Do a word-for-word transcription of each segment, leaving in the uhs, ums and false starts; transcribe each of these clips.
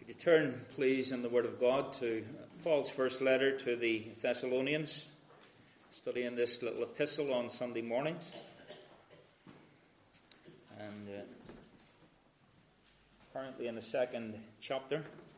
Could you turn, please, in the Word of God to Paul's first letter to the Thessalonians, studying this little epistle on Sunday mornings. And uh, currently in the second chapter.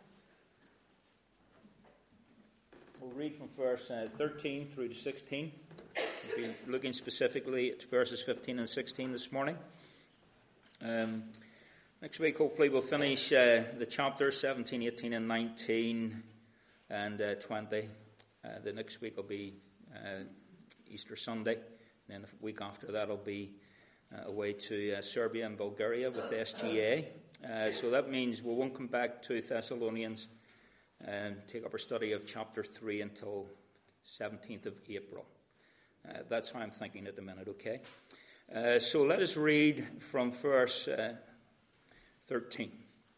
We'll read from verse uh, thirteen through to sixteen. We'll be looking specifically at verses fifteen and sixteen this morning. Um, next week, hopefully, we'll finish uh, the chapters seventeen, eighteen, and nineteen, and uh, twenty. Uh, the next week will be uh, Easter Sunday. And then the week after that will be uh, away to uh, Serbia and Bulgaria with S G A. Uh, so that means we won't come back to Thessalonians and take up our study of chapter three until seventeenth of April. Uh, that's how I'm thinking at the minute, okay? Uh, so let us read from verse uh, thirteen.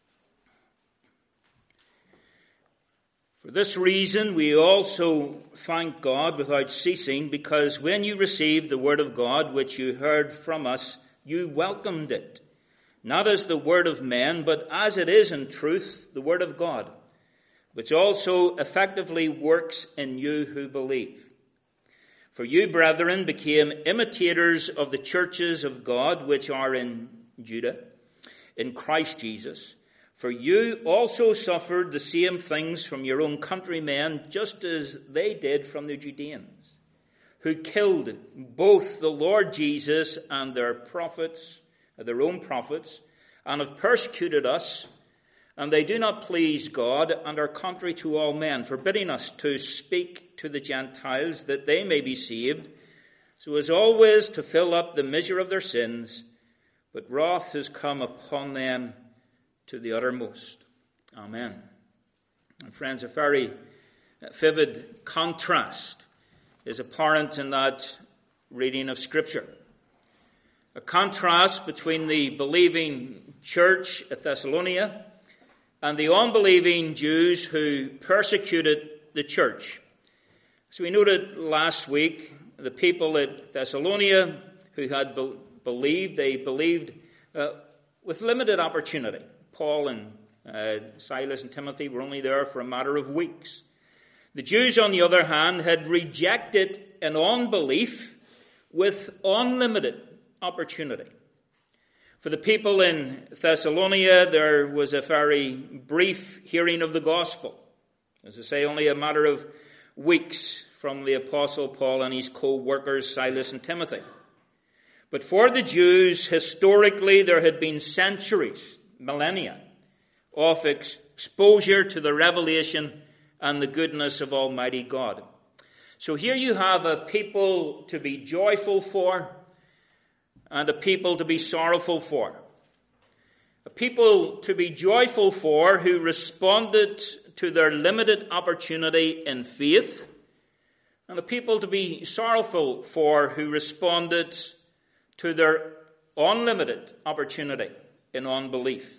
For this reason we also thank God without ceasing, because when you received the word of God which you heard from us, you welcomed it, not as the word of men, but as it is in truth, the word of God, which also effectively works in you who believe. For you, brethren, became imitators of the churches of God which are in Judah, in Christ Jesus. For you also suffered the same things from your own countrymen, just as they did from the Judeans, who killed both the Lord Jesus and their prophets, their own prophets, and have persecuted us. And they do not please God and are contrary to all men, forbidding us to speak to the Gentiles that they may be saved, so as always to fill up the measure of their sins. But wrath has come upon them to the uttermost. Amen. And friends, a very vivid contrast is apparent in that reading of Scripture. A contrast between the believing church at Thessalonica and the unbelieving Jews who persecuted the church. So we noted last week, the people at Thessalonica who had be- believed, they believed uh, with limited opportunity. Paul and uh, Silas and Timothy were only there for a matter of weeks. The Jews, on the other hand, had rejected an unbelief with unlimited opportunity. For the people in Thessalonica, there was a very brief hearing of the gospel. As I say, only a matter of weeks from the Apostle Paul and his co-workers, Silas and Timothy. But for the Jews, historically, there had been centuries, millennia, of exposure to the revelation and the goodness of Almighty God. So here you have a people to be joyful for, and a people to be sorrowful for. A people to be joyful for who responded to their limited opportunity in faith, and a people to be sorrowful for who responded to their unlimited opportunity in unbelief.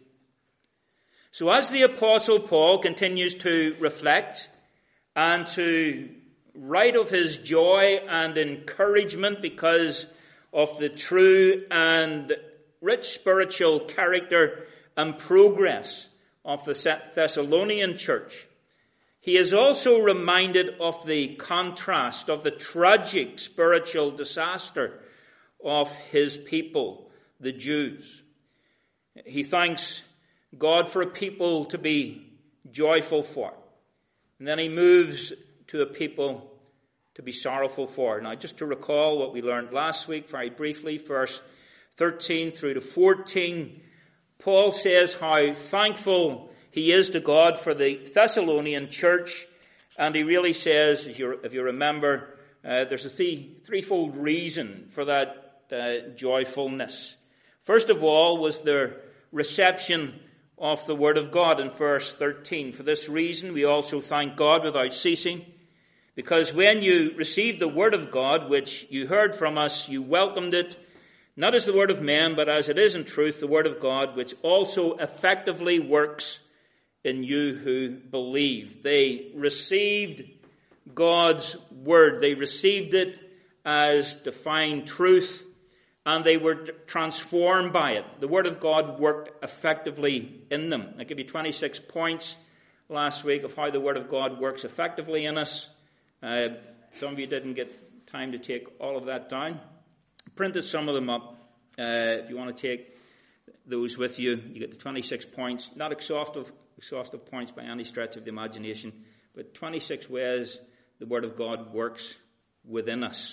So as the Apostle Paul continues to reflect and to write of his joy and encouragement because of the true and rich spiritual character and progress of the Thessalonian church, he is also reminded of the contrast, of the tragic spiritual disaster of his people, the Jews. He thanks God for a people to be joyful for. And then he moves to a people to be sorrowful for. Now, just to recall what we learned last week very briefly, verse thirteen through to fourteen, Paul says how thankful he is to God for the Thessalonian church, and he really says, if you, if you remember, uh, there's a three, threefold reason for that uh, joyfulness. First of all was their reception of the word of God in verse thirteen. For this reason we also thank God without ceasing, because when you received the word of God, which you heard from us, you welcomed it, not as the word of men, but as it is in truth, the word of God, which also effectively works in you who believe. They received God's word. They received it as divine truth and they were transformed by it. The Word of God worked effectively in them. I gave you twenty-six points last week of how the Word of God works effectively in us. Uh, some of you didn't get time to take all of that down. I printed some of them up. Uh, if you want to take those with you, you get the twenty-six points. Not exhaustive, exhaustive points by any stretch of the imagination, but twenty-six ways the Word of God works within us.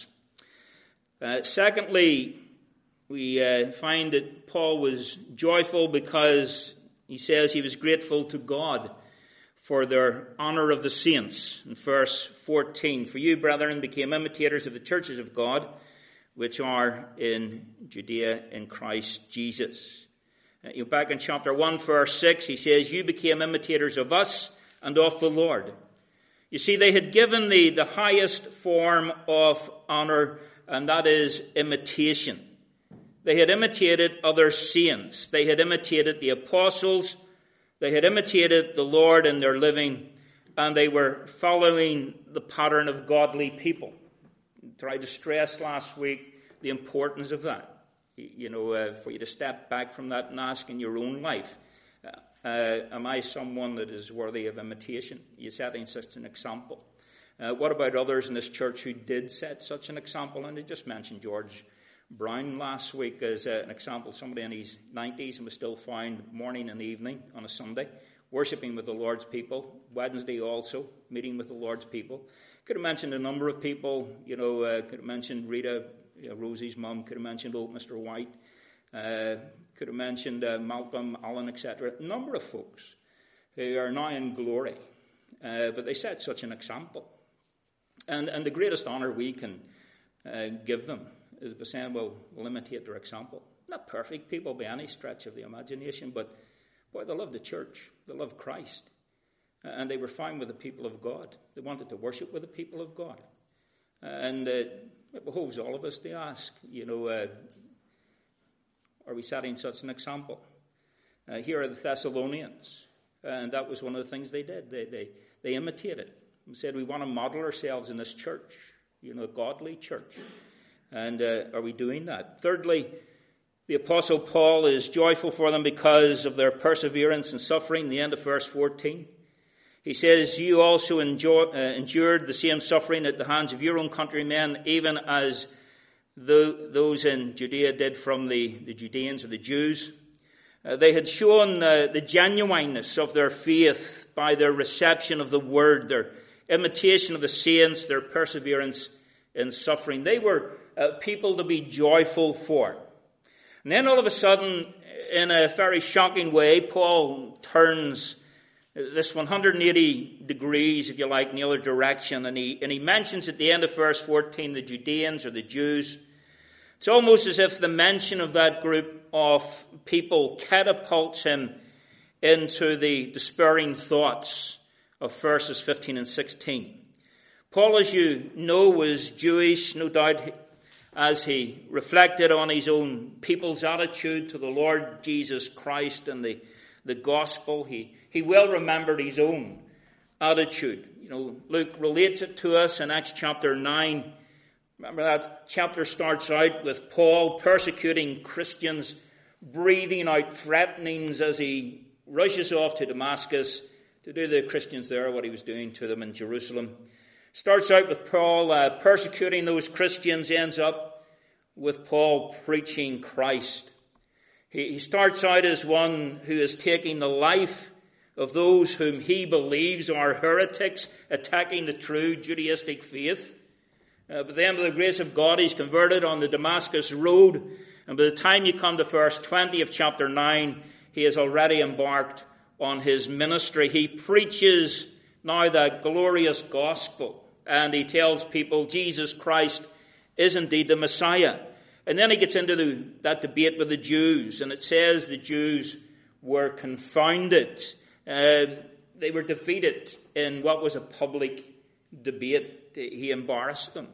Uh, secondly, we uh, find that Paul was joyful because he says he was grateful to God for their honor of the saints. In verse fourteen, for you, brethren, became imitators of the churches of God, which are in Judea in Christ Jesus. Uh, you know, back in chapter one, verse six, he says, you became imitators of us and of the Lord. You see, they had given the, the highest form of honor, and that is imitation. They had imitated other saints. They had imitated the apostles. They had imitated the Lord in their living, and they were following the pattern of godly people. I tried to stress last week the importance of that. You know, uh, for you to step back from that and ask in your own life, uh, am I someone that is worthy of imitation? You're setting such an example. Uh, what about others in this church who did set such an example? And I just mentioned George Brown last week as uh, an example, somebody in his nineties and was still found morning and evening on a Sunday, worshipping with the Lord's people. Wednesday also, meeting with the Lord's people. Could have mentioned a number of people, you know, uh, could have mentioned Rita, you know, Rosie's mum, could have mentioned old Mister White, uh, could have mentioned uh, Malcolm, Allen, et cetera. A number of folks who are now in glory, uh, but they set such an example. And, and the greatest honour we can uh, give them is by saying, well, we'll imitate their example. Not perfect people by any stretch of the imagination, but, boy, they loved the church. They loved Christ. And they were fine with the people of God. They wanted to worship with the people of God. And uh, it behoves all of us to ask, you know, uh, are we setting such an example? Uh, here are the Thessalonians. And that was one of the things they did. They, they, they imitated. And said, we want to model ourselves in this church, you know, a godly church. And uh, are we doing that? Thirdly, the Apostle Paul is joyful for them because of their perseverance and suffering. The end of verse fourteen. He says, you also enjoy, uh, endured the same suffering at the hands of your own countrymen, even as the, those in Judea did from the, the Judeans or the Jews. Uh, they had shown uh, the genuineness of their faith by their reception of the word, their imitation of the saints, their perseverance in suffering. They were uh, people to be joyful for. And then all of a sudden, in a very shocking way, Paul turns this one hundred eighty degrees, if you like, in the other direction, and he, and he mentions at the end of verse fourteen the Judeans or the Jews. It's almost as if the mention of that group of people catapults him into the despairing thoughts of verses fifteen and sixteen. Paul, as you know, was Jewish, no doubt, as he reflected on his own people's attitude to the Lord Jesus Christ and the, the gospel. He, he well remembered his own attitude. You know, Luke relates it to us in Acts chapter nine. Remember, that chapter starts out with Paul persecuting Christians, breathing out threatenings as he rushes off to Damascus to do the Christians there what he was doing to them in Jerusalem. Starts out with Paul uh, persecuting those Christians, ends up with Paul preaching Christ. He, he starts out as one who is taking the life of those whom he believes are heretics, attacking the true Judaistic faith. Uh, but then, by the grace of God, he's converted on the Damascus road. And by the time you come to verse twenty of chapter nine, he has already embarked on his ministry. He preaches now that glorious gospel. And he tells people Jesus Christ is indeed the Messiah. And then he gets into the, that debate with the Jews. And it says the Jews were confounded. Uh, they were defeated in what was a public debate. He embarrassed them.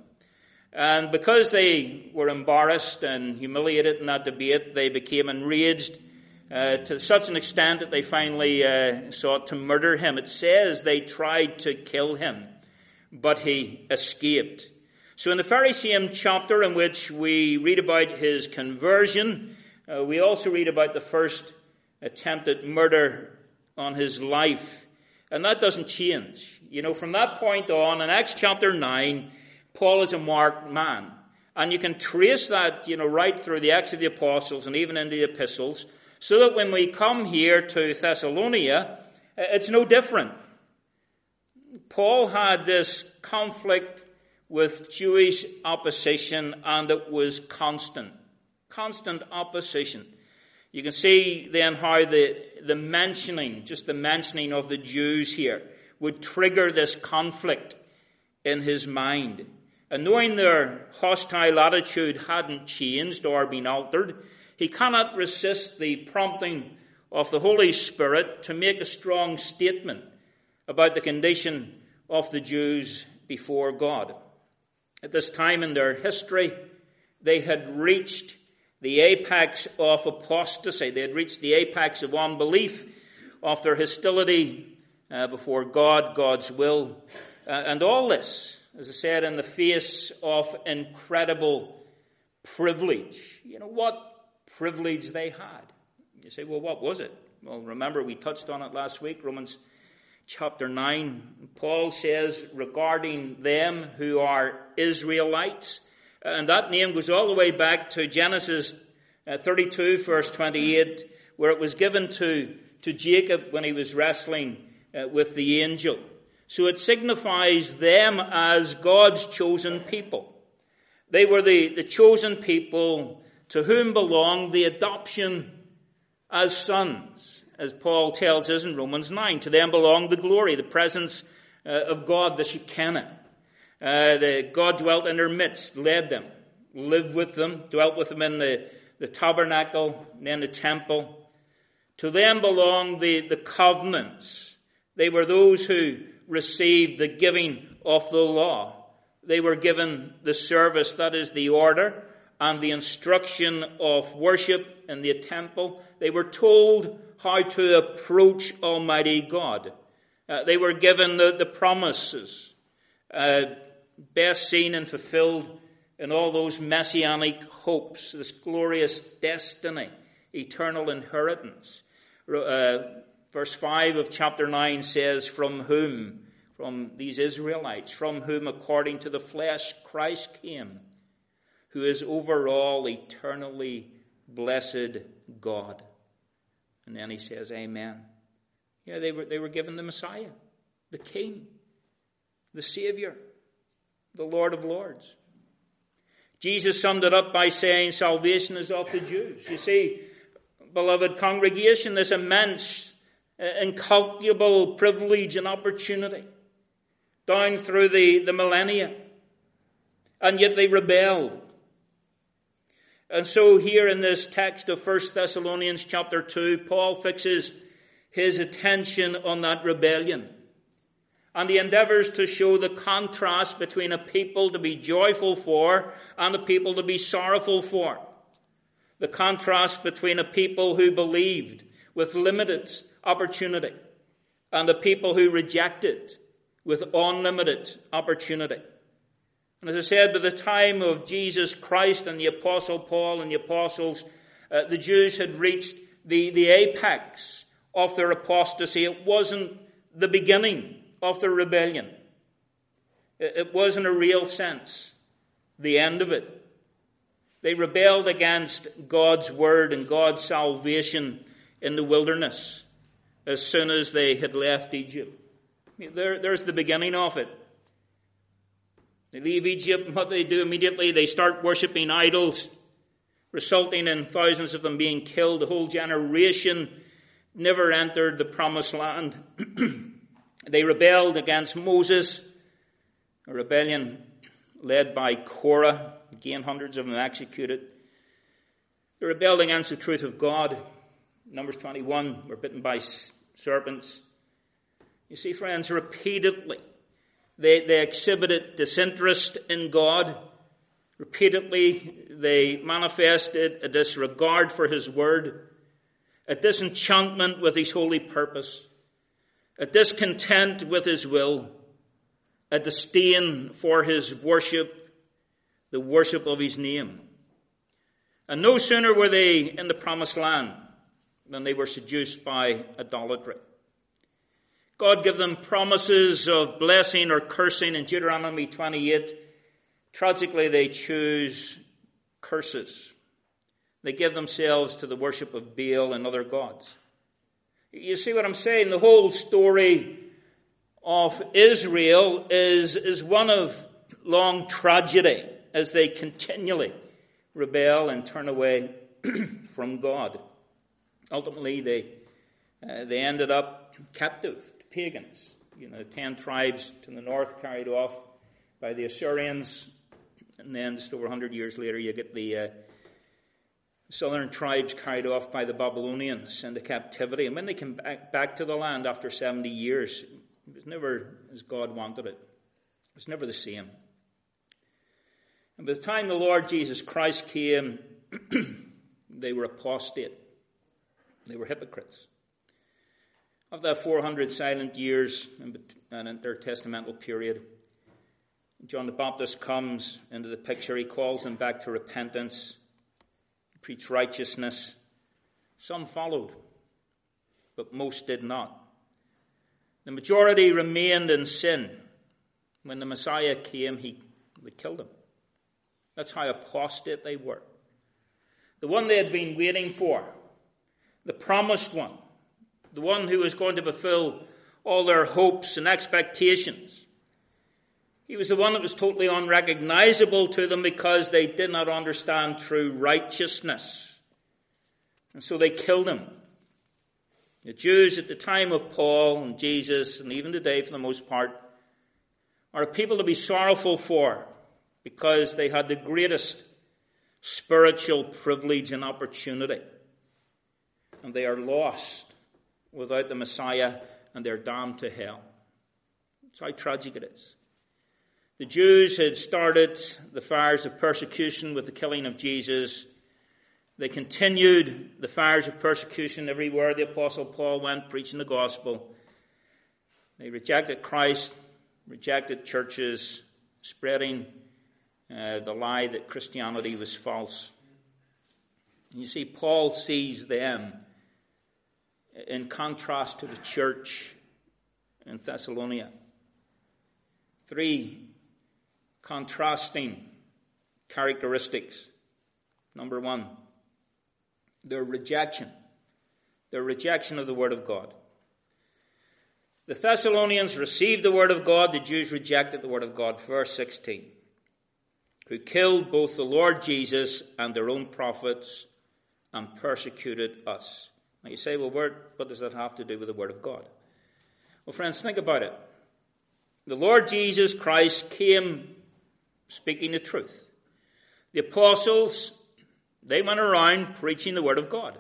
And because they were embarrassed and humiliated in that debate, they became enraged uh, to such an extent that they finally uh, sought to murder him. It says they tried to kill him, but he escaped. So in the very same chapter in which we read about his conversion, uh, we also read about the first attempted murder on his life. And that doesn't change. You know, from that point on, in Acts chapter nine, Paul is a marked man. And you can trace that, you know, right through the Acts of the Apostles and even into the epistles, so that when we come here to Thessalonica, it's no different. Paul had this conflict with Jewish opposition, and it was constant. Constant opposition. You can see then how the, the mentioning, just the mentioning of the Jews here, would trigger this conflict in his mind. And knowing their hostile attitude hadn't changed or been altered, he cannot resist the prompting of the Holy Spirit to make a strong statement about the condition of the Jews before God. At this time in their history, they had reached the apex of apostasy. They had reached the apex of unbelief, of their hostility uh, before God, God's will. Uh, and all this, as I said, in the face of incredible privilege. You know, what privilege they had. You say, well, what was it? Well, remember, we touched on it last week, Romans chapter nine. Paul says regarding them who are Israelites, and that name goes all the way back to Genesis thirty-two, verse twenty-eight, where it was given to, to Jacob when he was wrestling uh, with the angel. So it signifies them as God's chosen people. They were the, the chosen people to whom belonged the adoption as sons, as Paul tells us in Romans nine. To them belonged the glory, the presence uh, of God, the Shekinah. Uh, the, God dwelt in their midst, led them, lived with them, dwelt with them in the, the tabernacle, and then the temple. To them belonged the, the covenants. They were those who received the giving of the law. They were given the service, that is the order, and the instruction of worship in the temple. They were told how to approach Almighty God. Uh, they were given the, the promises, uh, best seen and fulfilled in all those messianic hopes, this glorious destiny, eternal inheritance. Uh, verse five of chapter nine says, from whom, from these Israelites, from whom according to the flesh Christ came, who is over all eternally blessed God. And then he says, amen. Yeah, they were, they were given the Messiah, the King, the Savior, the Lord of Lords. Jesus summed it up by saying salvation is of the Jews. You see, beloved congregation, this immense, uh, incalculable privilege and opportunity down through the, the millennia. And yet they rebelled. And so here in this text of First Thessalonians chapter two, Paul fixes his attention on that rebellion. And he endeavors to show the contrast between a people to be joyful for and a people to be sorrowful for. The contrast between a people who believed with limited opportunity and a people who rejected with unlimited opportunity. And as I said, by the time of Jesus Christ and the Apostle Paul and the apostles, uh, the Jews had reached the, the apex of their apostasy. It wasn't the beginning of their rebellion. It, it was in a real sense the end of it. They rebelled against God's word and God's salvation in the wilderness as soon as they had left Egypt. There, there's the beginning of it. They leave Egypt, and what do they do immediately? They start worshipping idols, resulting in thousands of them being killed. The whole generation never entered the promised land. They rebelled against Moses, a rebellion led by Korah. Again, hundreds of them executed. They rebelled against the truth of God. Numbers twenty-one, were bitten by serpents. You see, friends, repeatedly, They, they exhibited disinterest in God. Repeatedly, they manifested a disregard for his word, a disenchantment with his holy purpose, a discontent with his will, a disdain for his worship the worship of his name. And no sooner were they in the promised land than they were seduced by idolatry. God gave them promises of blessing or cursing in Deuteronomy twenty-eight. Tragically, they choose curses. They give themselves to the worship of Baal and other gods. You see what I'm saying? The whole story of Israel is, is one of long tragedy as they continually rebel and turn away from God. Ultimately, they uh, they ended up captive to pagans. You know, the ten tribes to the north carried off by the Assyrians, and then just over one hundred years later, you get the uh, southern tribes carried off by the Babylonians into captivity. And when they came back, back to the land after seventy years, it was never as God wanted it. It was never the same. And by the time the Lord Jesus Christ came, they were apostate. They were hypocrites. Of that four hundred silent years and intertestamental period, John the Baptist comes into the picture. He calls them back to repentance. He preached righteousness. Some followed, but most did not. The majority remained in sin. When the Messiah came, he they killed him. That's how apostate they were. The one they had been waiting for, the promised one, the one who was going to fulfill all their hopes and expectations. He was the one that was totally unrecognizable to them because they did not understand true righteousness. And so they killed him. The Jews at the time of Paul and Jesus, and even today for the most part, are a people to be sorrowful for because they had the greatest spiritual privilege and opportunity. And they are lost without the Messiah, and they're damned to hell. That's how tragic it is. The Jews had started the fires of persecution with the killing of Jesus. They continued the fires of persecution everywhere the Apostle Paul went preaching the gospel. They rejected Christ, rejected churches, spreading uh, the lie that Christianity was false. You see, Paul sees them in contrast to the church in Thessalonica. Three contrasting characteristics. Number one, their rejection. Their rejection of the Word of God. The Thessalonians received the Word of God. The Jews rejected the Word of God. Verse sixteen. Who killed both the Lord Jesus and their own prophets and persecuted us. Now you say, well, where, what does that have to do with the Word of God? Well, friends, think about it. The Lord Jesus Christ came speaking the truth. The apostles, they went around preaching the Word of God.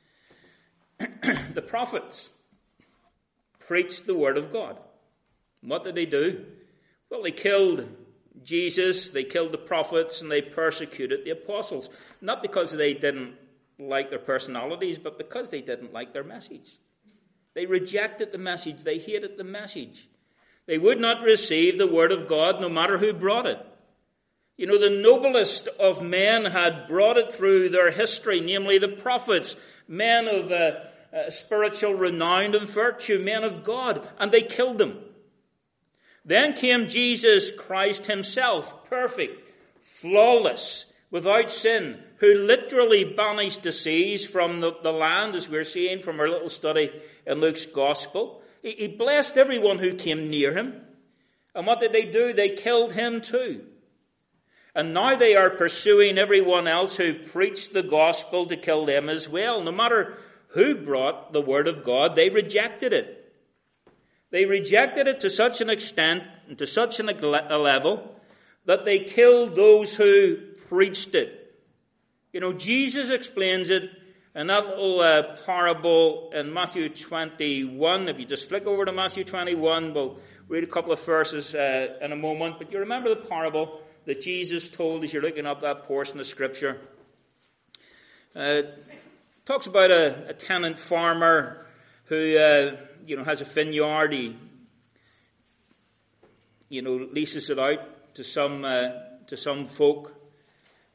The prophets preached the Word of God. What did they do? Well, they killed Jesus, they killed the prophets, and they persecuted the apostles. Not because they didn't like their personalities, but because they didn't like their message. They rejected the message. They hated the message. They would not receive the Word of God no matter who brought it. You know, the noblest of men had brought it through their history, namely the prophets, men of uh, uh, spiritual renown and virtue, men of God, and they killed them. Then came Jesus Christ himself, perfect, flawless, without sin, who literally banished disease from the, the land, as we're seeing from our little study in Luke's Gospel. He, he blessed everyone who came near him. And what did they do? They killed him too. And now they are pursuing everyone else who preached the gospel to kill them as well. No matter who brought the Word of God, they rejected it. They rejected it to such an extent and to such an, a level that they killed those who preached it. You know, Jesus explains it in that little uh, parable in Matthew twenty-one. If you just flick over to Matthew twenty-one, we'll read a couple of verses uh, in a moment. But you remember the parable that Jesus told as you're looking up that portion of Scripture. Uh, talks about a, a tenant farmer who, uh, you know, has a vineyard. He, you know, leases it out to some uh, to some folk.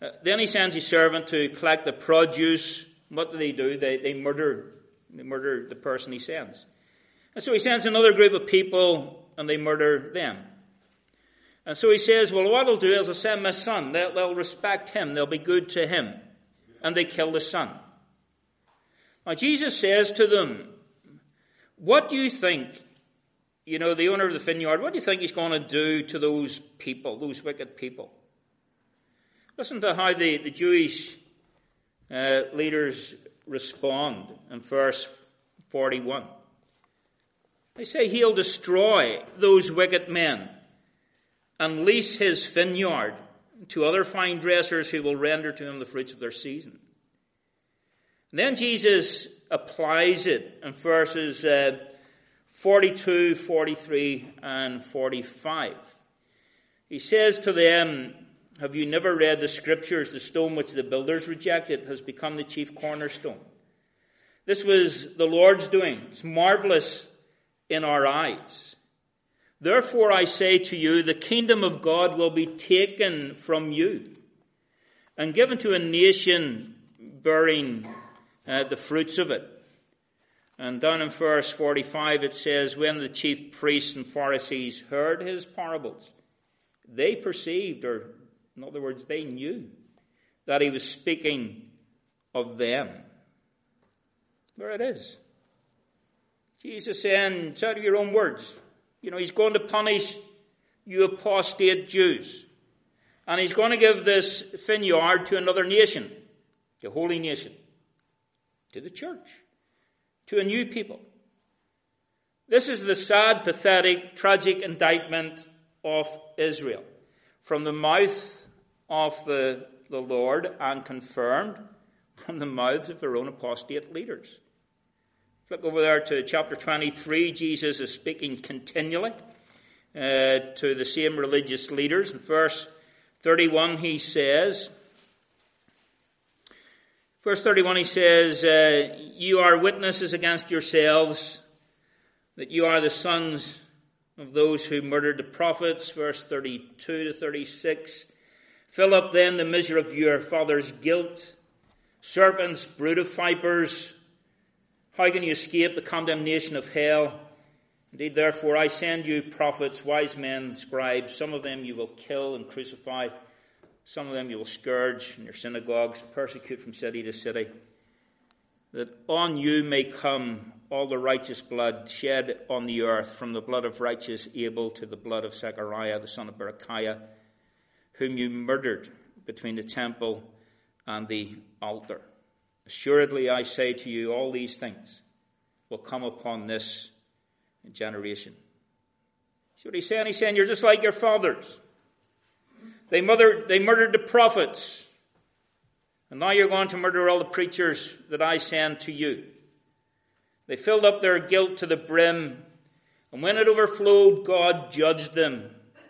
Uh, then he sends his servant to collect the produce. What do they do? They, they murder, they murder the person he sends. And so he sends another group of people and they murder them. And so he says, well, what I'll do is I'll send my son. They'll, they'll respect him. They'll be good to him. And they kill the son. Now Jesus says to them, what do you think, you know, the owner of the vineyard, what do you think he's going to do to those people, those wicked people? Listen to how the, the Jewish uh, leaders respond in verse forty-one. They say he'll destroy those wicked men and lease his vineyard to other vine dressers who will render to him the fruits of their season. And then Jesus applies it in verses uh, forty-two, forty-three, and forty-five. He says to them, have you never read the scriptures? The stone which the builders rejected has become the chief cornerstone. This was the Lord's doing. It's marvelous in our eyes. Therefore I say to you, the kingdom of God will be taken from you and given to a nation bearing uh, the fruits of it. And down in verse forty-five it says, when the chief priests and Pharisees heard his parables, they perceived, or in other words, they knew that he was speaking of them. There it is. Jesus saying, it's out of your own words. You know, he's going to punish you apostate Jews. And he's going to give this vineyard to another nation, the holy nation, to the church, to a new people. This is the sad, pathetic, tragic indictment of Israel. From the mouth of the, the Lord and confirmed from the mouths of their own apostate leaders. Flick over there to chapter twenty-three. Jesus is speaking continually uh, to the same religious leaders. In verse thirty-one he says, verse thirty-one he says, uh, you are witnesses against yourselves that you are the sons of those who murdered the prophets. Verse thirty-two to thirty-six. Fill up then the measure of your father's guilt. Serpents, brood of vipers, how can you escape the condemnation of hell? Indeed, therefore, I send you prophets, wise men, scribes. Some of them you will kill and crucify. Some of them you will scourge in your synagogues, persecute from city to city. That on you may come all the righteous blood shed on the earth, from the blood of righteous Abel to the blood of Zechariah, the son of Berechiah, whom you murdered between the temple and the altar. Assuredly, I say to you, all these things will come upon this generation. See what he's saying? He's saying, you're just like your fathers. They murdered, they murdered the prophets. And now you're going to murder all the preachers that I send to you. They filled up their guilt to the brim. And when it overflowed, God judged them.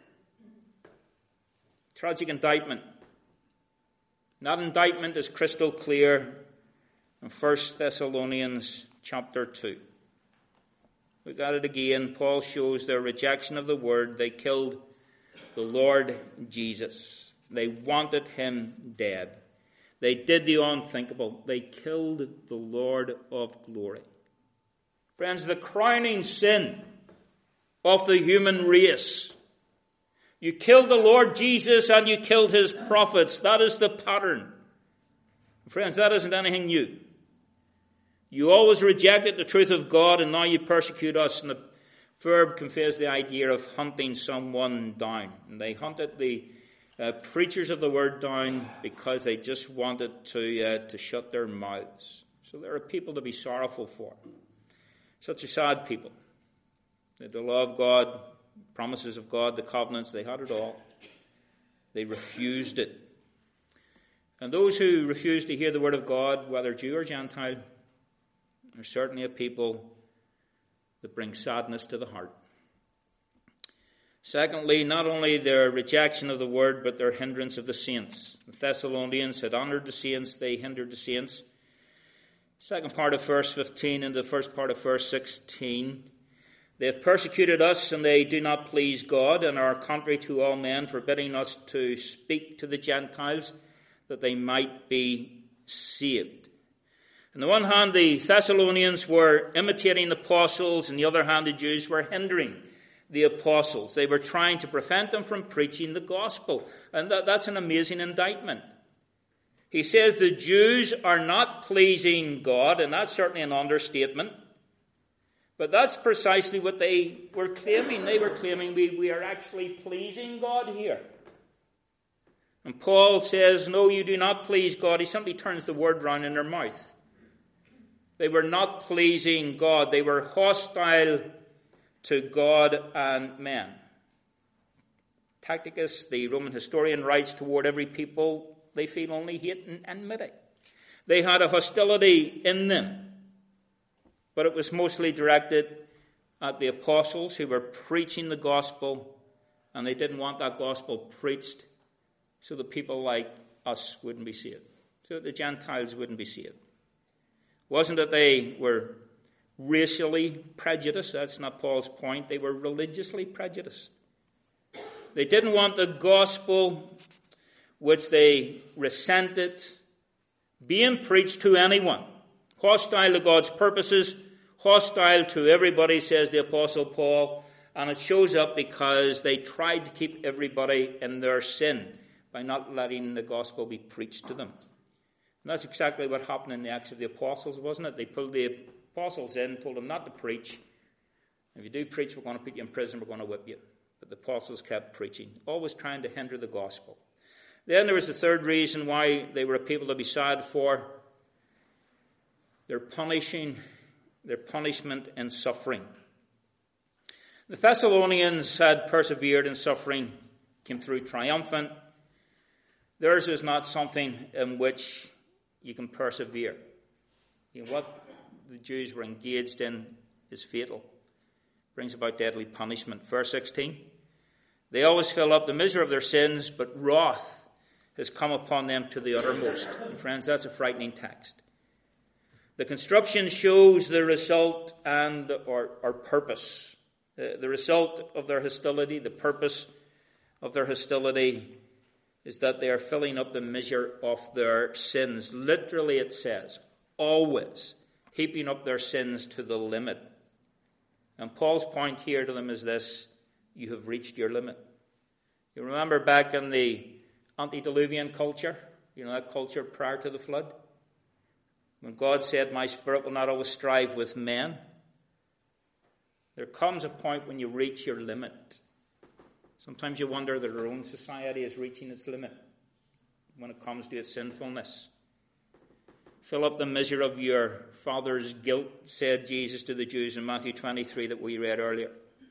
Tragic indictment. That indictment is crystal clear in First Thessalonians chapter two. Look at it again. Paul shows their rejection of the word. They killed the Lord Jesus. They wanted him dead. They did the unthinkable. They killed the Lord of glory. Friends, the crowning sin of the human race. You killed the Lord Jesus and you killed his prophets. That is the pattern. Friends, that isn't anything new. You always rejected the truth of God and now you persecute us. And the verb conveys the idea of hunting someone down. And they hunted the uh, preachers of the word down because they just wanted to, uh, to shut their mouths. So there are people to be sorrowful for. Such a sad people. They had the law of God, promises of God, the covenants, they had it all. They refused it. And those who refuse to hear the word of God, whether Jew or Gentile, are certainly a people that bring sadness to the heart. Secondly, not only their rejection of the word, but their hindrance of the saints. The Thessalonians had honored the saints, they hindered the saints. Second part of verse fifteen and the first part of verse sixteen. They have persecuted us and they do not please God and are contrary to all men, forbidding us to speak to the Gentiles that they might be saved. On the one hand, the Thessalonians were imitating the apostles. On the other hand, the Jews were hindering the apostles. They were trying to prevent them from preaching the gospel. And that, that's an amazing indictment. He says the Jews are not pleasing God, and that's certainly an understatement. But that's precisely what they were claiming. They were claiming we, we are actually pleasing God here. And Paul says, no, you do not please God. He simply turns the word round in their mouth. They were not pleasing God. They were hostile to God and men. Tacitus, the Roman historian, writes, toward every people they feel only hate and enmity. They had a hostility in them, but it was mostly directed at the apostles who were preaching the gospel, and they didn't want that gospel preached so that people like us wouldn't be saved, so that the Gentiles wouldn't be saved. It wasn't that they were racially prejudiced. That's not Paul's point. They were religiously prejudiced. They didn't want the gospel, which they resented, being preached to anyone. Hostile to God's purposes, hostile to everybody, says the Apostle Paul. And it shows up because they tried to keep everybody in their sin by not letting the gospel be preached to them. And that's exactly what happened in the Acts of the Apostles, wasn't it? They pulled the apostles in, told them not to preach. If you do preach, we're going to put you in prison, we're going to whip you. But the apostles kept preaching, always trying to hinder the gospel. Then there was the third reason why they were a people to be sad for. Their punishing, their punishment and suffering. The Thessalonians had persevered in suffering, came through triumphant. Theirs is not something in which you can persevere. You know, what the Jews were engaged in is fatal. It brings about deadly punishment. Verse sixteen. They always fill up the measure of their sins, but wrath has come upon them to the uttermost. And friends, that's a frightening text. The construction shows the result and or, or purpose. The, the result of their hostility, the purpose of their hostility is that they are filling up the measure of their sins. Literally it says, always heaping up their sins to the limit. And Paul's point here to them is this: you have reached your limit. You remember back in the antediluvian culture, you know, that culture prior to the flood, when God said, my spirit will not always strive with men. There comes a point when you reach your limit. Sometimes you wonder that our own society is reaching its limit when it comes to its sinfulness. Fill up the measure of your father's guilt, said Jesus to the Jews in Matthew twenty-three that we read earlier.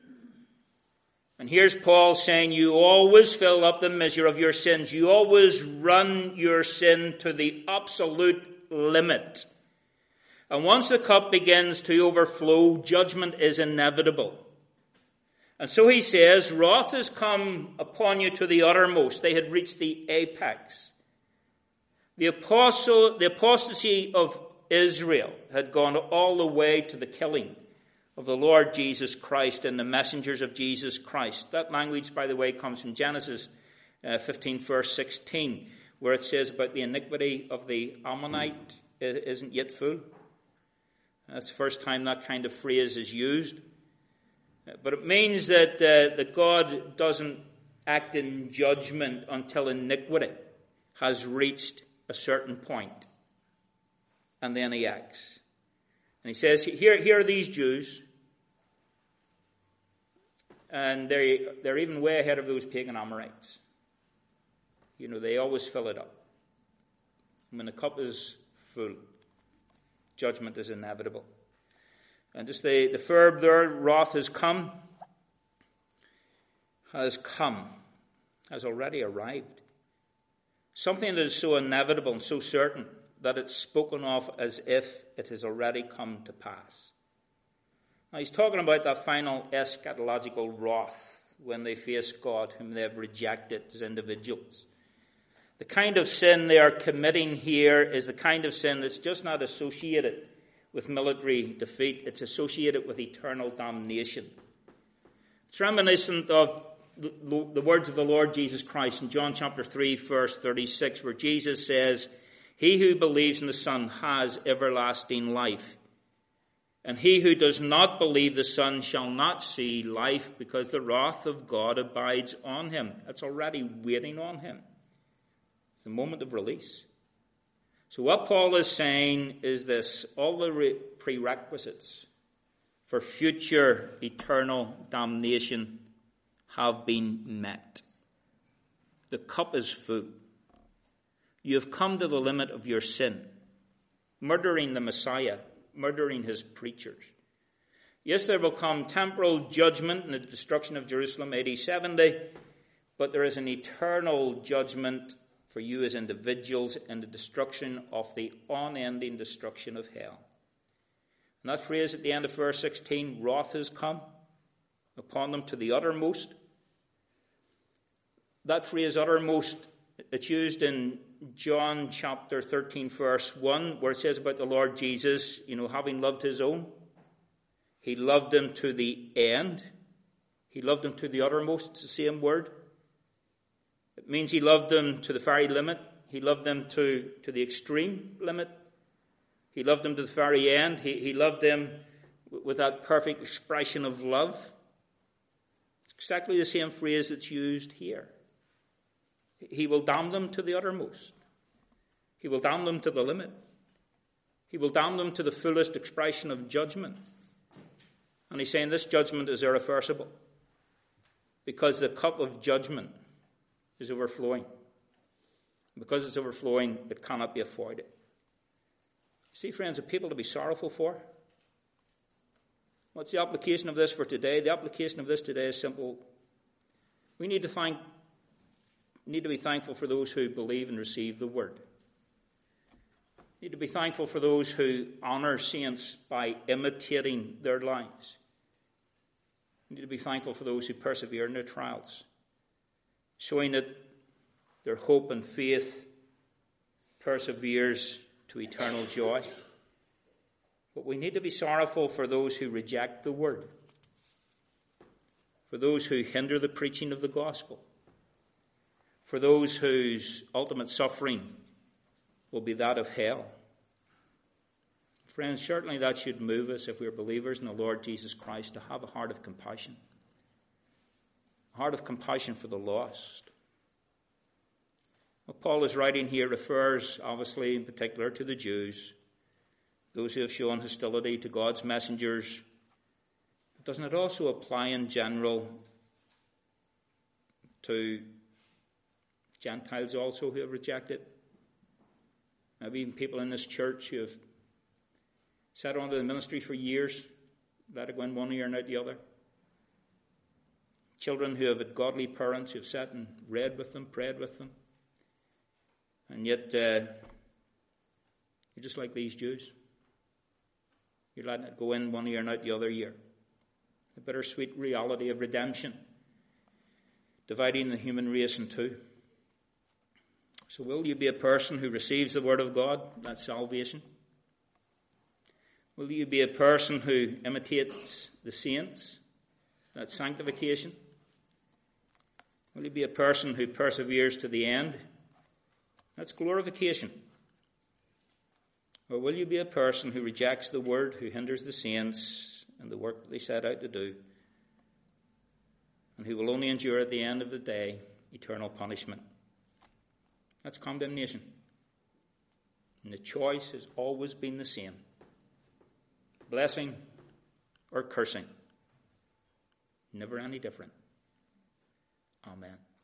And here's Paul saying you always fill up the measure of your sins. You always run your sin to the absolute limit. And once the cup begins to overflow, judgment is inevitable. And so he says, wrath has come upon you to the uttermost. They had reached the apex. The apostle, the apostasy of Israel had gone all the way to the killing of the Lord Jesus Christ and the messengers of Jesus Christ. That language, by the way, comes from Genesis uh, fifteen, verse sixteen, where it says about the iniquity of the Ammonite isn't yet full. That's the first time that kind of phrase is used. But it means that, uh, that God doesn't act in judgment until iniquity has reached a certain point. And then he acts. And he says, here, here are these Jews. And they're, they're even way ahead of those pagan Amorites. You know, they always fill it up. When the cup is full, judgment is inevitable. And just the, the verb there, wrath has come, has come, has already arrived. Something that is so inevitable and so certain that it's spoken of as if it has already come to pass. Now he's talking about that final eschatological wrath when they face God, whom they have rejected as individuals. The kind of sin they are committing here is the kind of sin that's just not associated with military defeat. It's associated with eternal damnation. It's reminiscent of the, the words of the Lord Jesus Christ in John chapter three, verse thirty-six, where Jesus says, "He who believes in the Son has everlasting life. And he who does not believe the Son shall not see life, because the wrath of God abides on him." That's already waiting on him. It's the moment of release. So what Paul is saying is this: all the re- prerequisites for future eternal damnation have been met. The cup is full. You have come to the limit of your sin, murdering the Messiah, murdering his preachers. Yes, there will come temporal judgment and the destruction of Jerusalem A D seventy, but there is an eternal judgment for you as individuals and the destruction of the unending destruction of hell. And that phrase at the end of verse sixteen, "wrath has come upon them to the uttermost." That phrase, uttermost, it's used in John chapter thirteen, verse one, where it says about the Lord Jesus, you know, having loved his own, he loved them to the end. He loved them to the uttermost. It's the same word. It means he loved them to the very limit. He loved them to, to the extreme limit. He loved them to the very end. He, he loved them with that perfect expression of love. It's exactly the same phrase that's used here. He will damn them to the uttermost. He will damn them to the limit. He will damn them to the fullest expression of judgment. And he's saying this judgment is irreversible, because the cup of judgment is overflowing. Because it's overflowing, it cannot be avoided. See, friends, of people to be sorrowful for. What's the application of this for today? The application of this today is simple. We need to thank, need to be thankful for those who believe and receive the word. We need to be thankful for those who honor saints by imitating their lives. We need to be thankful for those who persevere in their trials, showing that their hope and faith perseveres to eternal joy. But we need to be sorrowful for those who reject the word, for those who hinder the preaching of the gospel, for those whose ultimate suffering will be that of hell. Friends, certainly that should move us, if we're believers in the Lord Jesus Christ, to have a heart of compassion. A heart of compassion for the lost. What Paul is writing here refers, obviously, in particular to the Jews, those who have shown hostility to God's messengers. But doesn't it also apply in general to Gentiles also who have rejected? Maybe even people in this church who have sat under the ministry for years, let it go in one ear and out the other. Children who have had godly parents who have sat and read with them, prayed with them. And yet, uh, you're just like these Jews. You're letting it go in one ear and out the other ear. The bittersweet reality of redemption, dividing the human race in two. So will you be a person who receives the word of God, that's salvation? Will you be a person who imitates the saints, that's sanctification? Will you be a person who perseveres to the end? That's glorification. Or will you be a person who rejects the word, who hinders the saints and the work that they set out to do, and who will only endure at the end of the day eternal punishment? That's condemnation. And the choice has always been the same: blessing or cursing. Never any different. Amen.